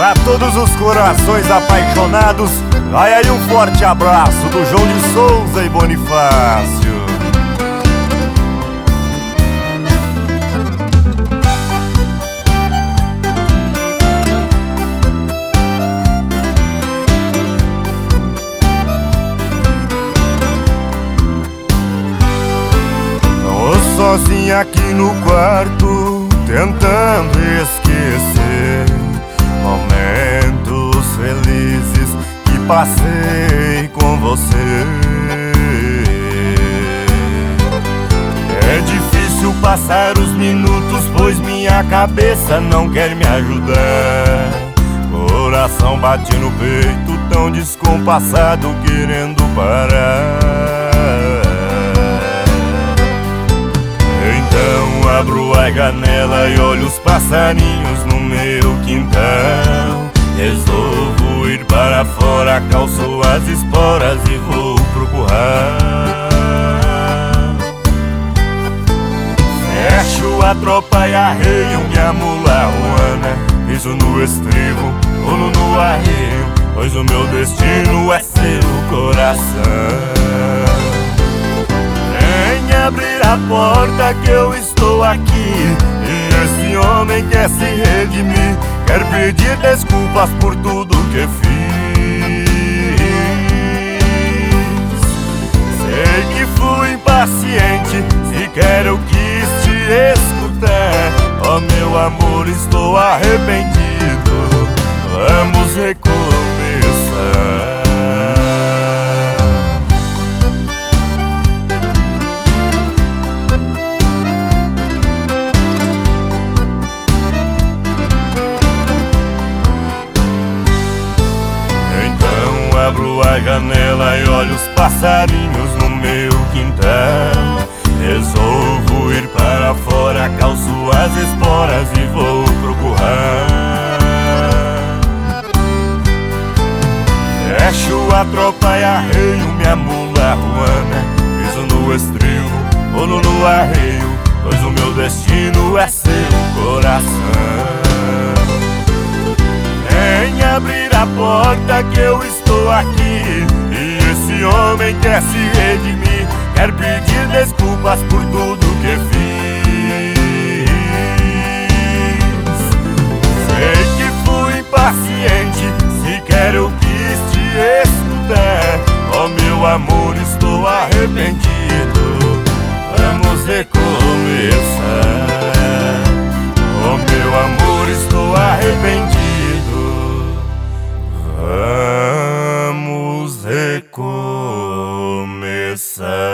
Pra todos os corações apaixonados, vai aí um forte abraço do João de Souza e Bonifácio. Tô sozinho aqui no quarto, tentando esquecer momentos felizes que passei com você. É difícil passar os minutos, pois minha cabeça não quer me ajudar. Coração bate no peito, tão descompassado, querendo parar. Então abro a janela e olho os passarinhos no meu quintal. Resolvo ir para fora, calço as esporas e vou pro curral. Fecho a tropa e arreio minha mula ruana, piso no estribo, pulo no arreio, pois o meu destino é seu coração. Abrir a porta que eu estou aqui, e esse homem quer se redimir, quer pedir desculpas por tudo que fiz. Sei que fui impaciente, sequer eu quis te escutar. Oh meu amor, estou arrependido, vamos recomeçar. Abro a janela e olho os passarinhos no meu quintal. Resolvo ir para fora, calço as esporas e vou pro curral. Fecho a tropa e arreio minha mula ruana, piso no estribo, pulo no arreio, pois o meu destino é seu coração. Vem abrir a porta que eu estou aqui, e esse homem quer se redimir, quer pedir desculpas por tudo que fiz. Sei que fui impaciente, sequer eu quis te escutar. Oh meu amor, estou arrependido, vamos recomeçar. Oh meu amor, estou arrependido, vamos recomeçar.